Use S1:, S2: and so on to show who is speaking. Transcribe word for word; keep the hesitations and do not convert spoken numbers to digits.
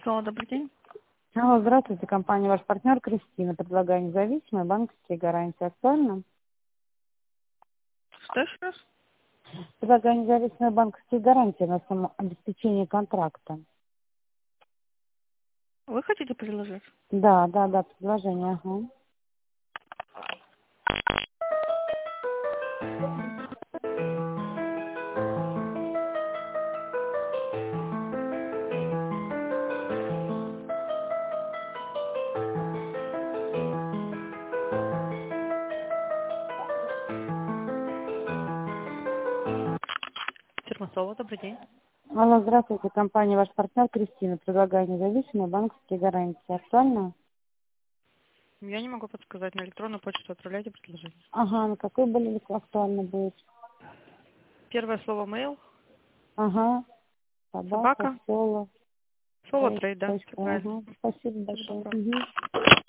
S1: Алло, добрый день.
S2: Алло, здравствуйте, компания «Ваш партнер» Кристина. Предлагаю независимые банковские гарантии. Актуально?
S1: Что еще раз?
S2: Предлагаю независимые банковские гарантии на самообеспечение контракта.
S1: Вы хотите предложить?
S2: Да, да, да, предложение, ага.
S1: Термосова, добрый день.
S2: Алло, здравствуйте, компания «Ваш партнер» Кристина. Предлагаю независимые банковские гарантии. Актуально?
S1: Я не могу подсказать. На электронную почту отправляйте предложение.
S2: Ага, на какой более актуально будет?
S1: Первое слово mail,
S2: Ага, собака,
S1: собака,
S2: соло,
S1: соло
S2: точка,
S1: трейд, да, все
S2: точка,
S1: правильно.
S2: ага. Спасибо
S1: Всего
S2: большое.
S1: доброго.
S2: Мгм.